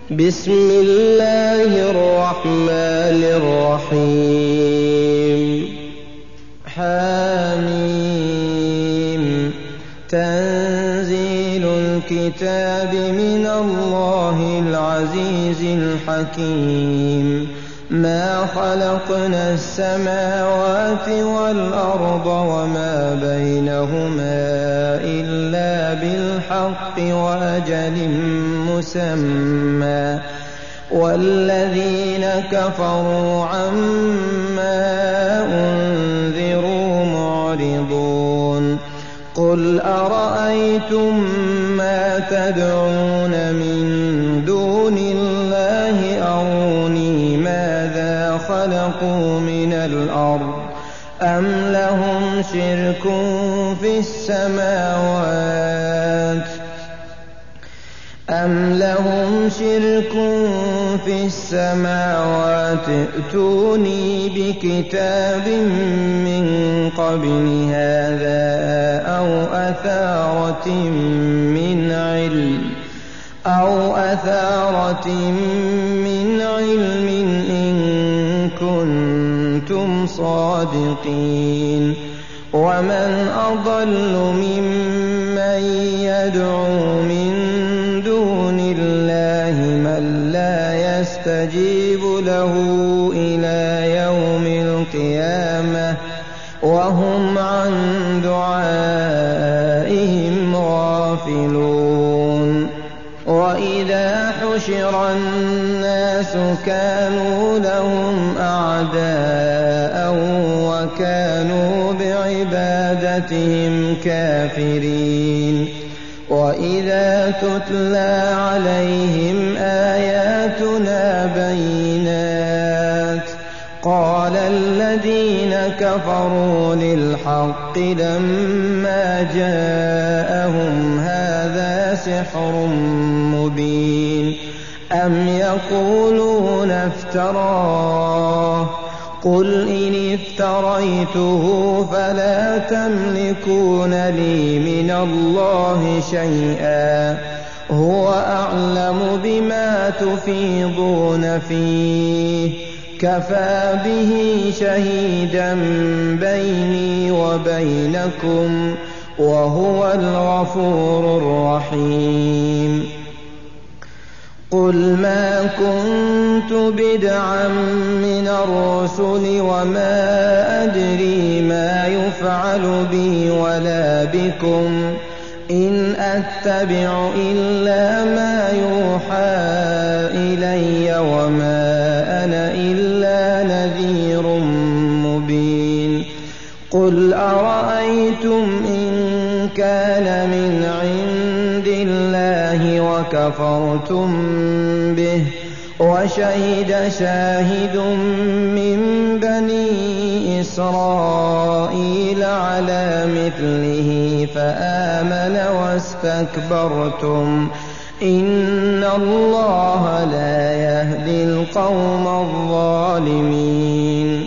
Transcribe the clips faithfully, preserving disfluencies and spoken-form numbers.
بسم الله الرحمن الرحيم حميم تنزيل الكتاب من الله العزيز الحكيم ما خلقنا السماوات والأرض وما بينهما إلا بالحق وأجل مسمى والذين كفروا عما أنذروا معرضون قل أرأيتم ما تدعون من دون الله أروني ماذا خلقوا من الأرض أم لهم شرك في السماوات أم لهم شرك في السماوات ائتوني بكتاب من قبل هذا أو أثارة من علم أو أثارة من علم إن كنتم صادقين ومن أضل ممن يدعو من دون الله من لا يستجيب له إلى يوم القيامة وهم عن دعائهم غافلون وإذا حشر الناس كانوا لهم أعداء وكانوا بعبادتهم كافرين وإذا تتلى عليهم آياتنا بينات قال الذين كفروا للحق لما جاءهم هذا سحر مبين أم يقولون افتراه قل إن افتريته فلا تملكون لي من الله شيئا هو أعلم بما تفيضون فيه كفى به شهيدا بيني وبينكم وهو الغفور الرحيم قل ما كنت بدعا من الرسل وما أدري ما يفعل بي ولا بكم إن أتبع إلا ما يوحى إلي وما أنا إلا نذير مبين قل أرأيتم إن كان من عند الله وكفرتم به وشهد شاهد من بني إسرائيل على مثله فآمن واستكبرتم إن الله لا يهدي القوم الظالمين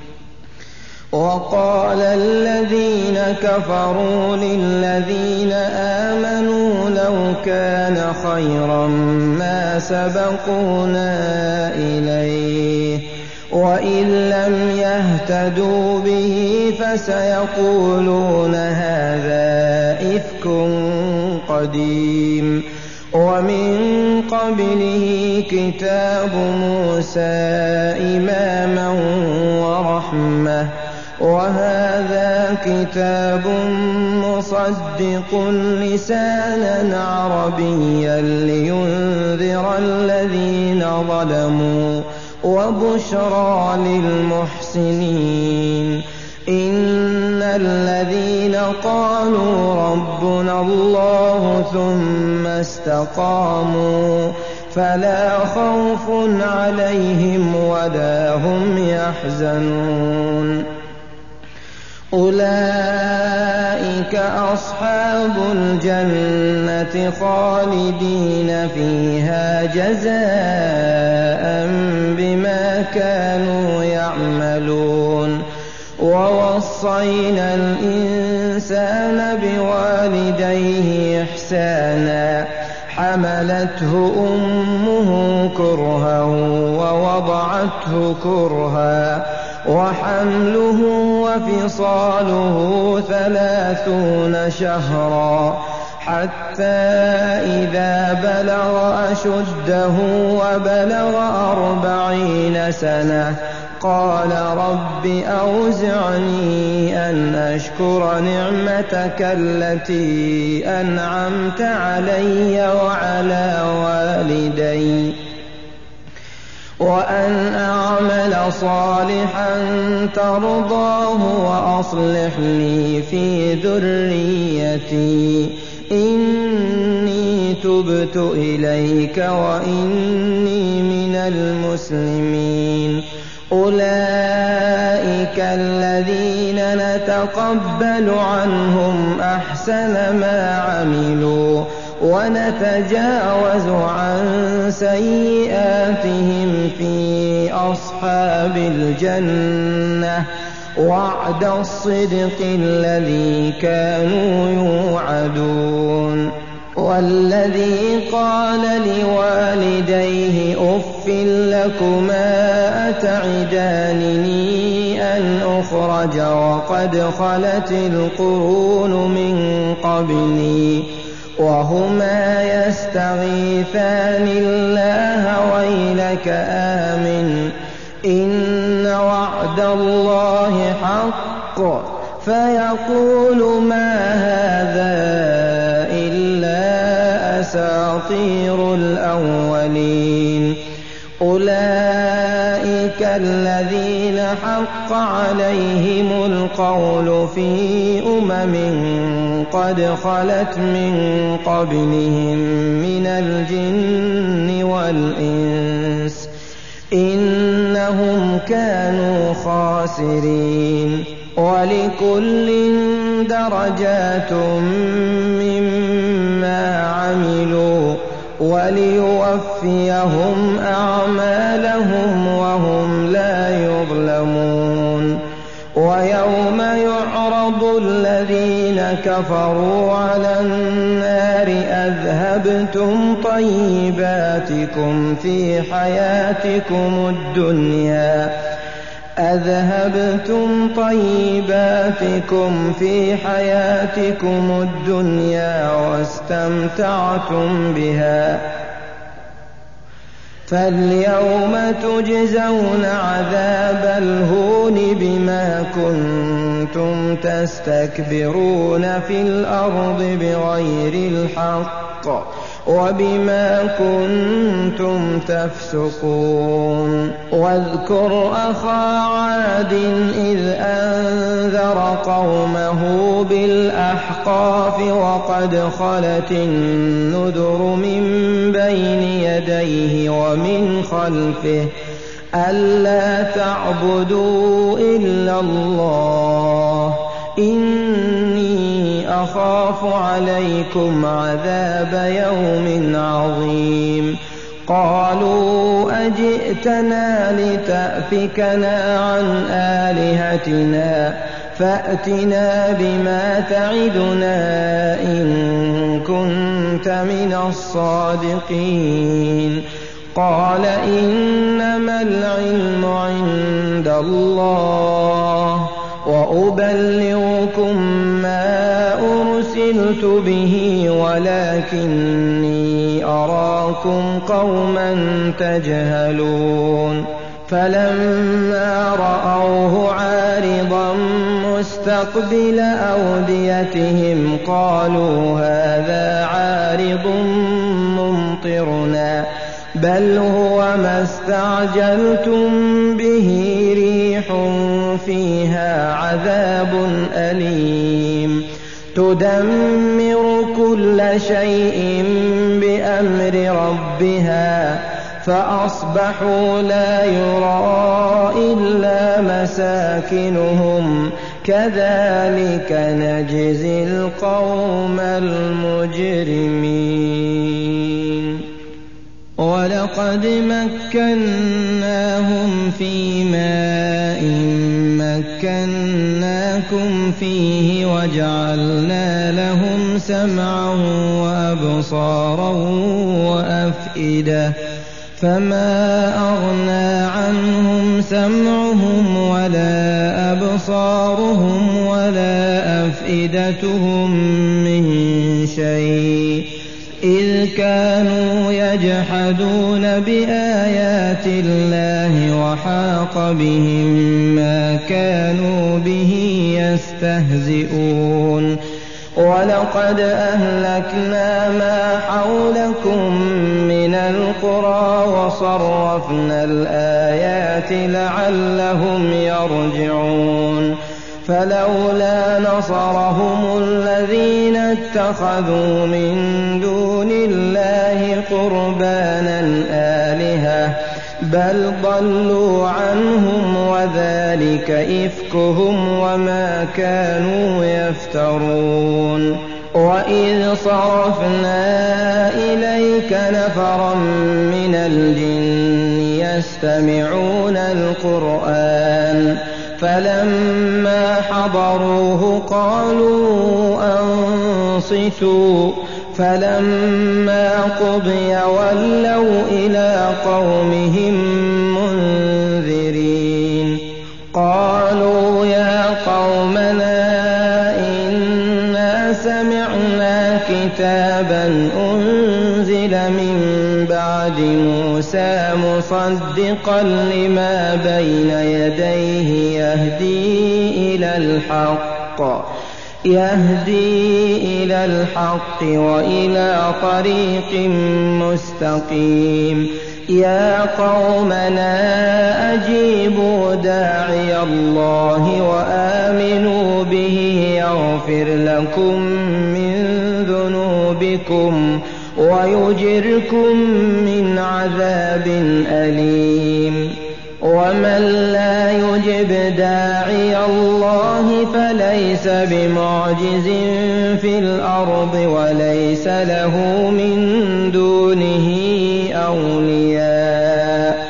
وقال الذين كفروا للذين آمنوا لو كان خيرا ما سبقونا إليه وإن لم يهتدوا به فسيقولون هذا إفك قديم ومن قبله كتاب موسى إماما ورحمة وهذا كتاب مصدق لسانا عربيا لينذر الذين ظلموا وبشرى للمحسنين إن الذين قالوا ربنا الله ثم استقاموا فلا خوف عليهم ولا هم يحزنون أولئك أصحاب الجنة خالدين فيها جزاء بما كانوا يعملون ووصينا الإنسان بوالديه إحسانا حملته أمه كرها ووضعته كرها وحمله وفصاله ثلاثون شهرا حتى إذا بلغ أشده وبلغ أربعين سنة قال رب أوزعني أن أشكر نعمتك التي أنعمت علي وعلى والدي وأن أعمل صالحا ترضاه وأصلح لي في ذريتي إني تبت إليك وإني من المسلمين. أولئك الذين نتقبل عنهم أحسن ما عملوا ونتجاوز عن سيئاتهم في أصحاب الجنة وعد الصدق الذي كانوا يوعدون. والذي قال لوالديه أف لكما أتعدانني أن أخرج وقد خلت القرون من قبلي وهما يستغيثان الله ويلك آمن إن وعد الله حق فيقول ما هذا إلا أساطير الأولين. أولئك الذين حق عليهم القول في أمم قد خلت من قبلهم من الجن والإنس إنهم كانوا خاسرين. ولكل درجات مما عملوا وليوفيهم أعمالهم وهم لا يظلمون. ويوم يعرض الذين كفروا على النار أذهبتم طيباتكم في حياتكم الدنيا أذهبتم طيباتكم في حياتكم الدنيا واستمتعتم بها فاليوم تجزون عذاب الهون بما كنتم تستكبرون في الأرض بغير الحق وبما كنتم تفسقون. واذكر أخا عاد إذ أنذر قومه بالأحقاف وقد خلت النذر من بين يديه ومن خلفه ألا تعبدوا إلا الله إني أخاف عليكم عذاب يوم عظيم. قالوا أجئتنا لتأفكنا عن آلهتنا فأتنا بما تعدنا إن كنت من الصادقين. قال إنما العلم عند الله وأبلغكم ما أرسلت به ولكني أراكم قوما تجهلون. فلما رأوه عارضا مستقبل أوديتهم قالوا هذا عارض ممطرنا بل هو ما استعجلتم به ريح فيها عذاب أليم تدمر كل شيء بأمر ربها فأصبحوا لا يرى إلا مساكنهم كذلك نجزي القوم المجرمين. ولقد مكناهم في ماء مكناكم فيه وجعلنا لهم سمعا وأبصارا وأفئدة فما أغنى عنهم سمعهم ولا أبصارهم ولا أفئدتهم من شيء إذ كانوا يجحدون بآيات الله وحاق بهم ما كانوا به يستهزئون ولقد أهلكنا ما حولكم من القرى وصرفنا الآيات لعلهم يرجعون فلولا نصرهم الذين اتخذوا من دون الله قربانا آلهة بل ضلوا عنهم وذلك إفكهم وما كانوا يفترون وإذ صرفنا إليك نفرا من الجن يستمعون القرآن فلما حضروه قالوا أنصتوا فلما قضي ولوا إلى قومهم منذرين قالوا يا قومنا إنا سمعنا كتابا أنزل من بعد موسى مصدقا لما بين يديه يهدي إلى الحق يهدي إلى الحق وإلى طريق مستقيم يا قومنا أجيبوا داعي الله وآمنوا به يغفر لكم من ذنوبكم ويجركم من عذاب أليم ومن لا يجب داعي الله فليس بمعجز في الأرض وليس له من دونه أولياء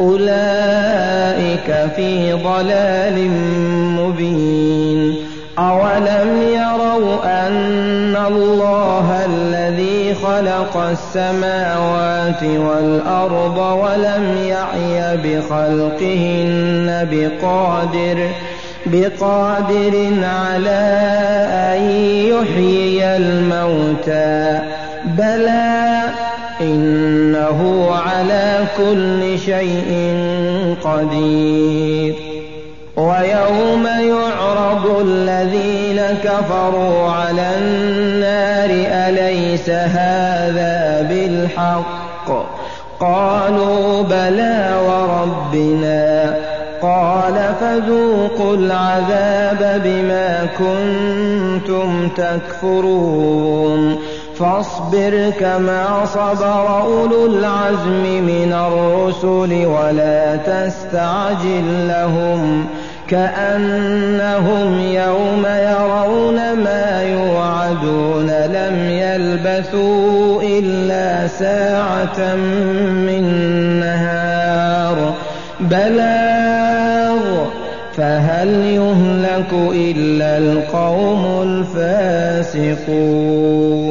أولئك في ضلال مبين أولم يروا أن الله الذي خلق السماوات والأرض ولم يعي بخلقهن بقادر بقادر على أن يحيي الموتى بلى إنه على كل شيء قدير ويوم يعرض الذين كفروا على النار أليس هذا بالحق قالوا بلى وربنا قال فذوقوا العذاب بما كنتم تكفرون فاصبر كما صبر أولو العزم من الرسل ولا تستعجل لهم كأنهم يوم يرون ما يوعدون لم يلبثوا إلا ساعة من نهار بلاغ فهل يهلك إلا القوم الفاسقون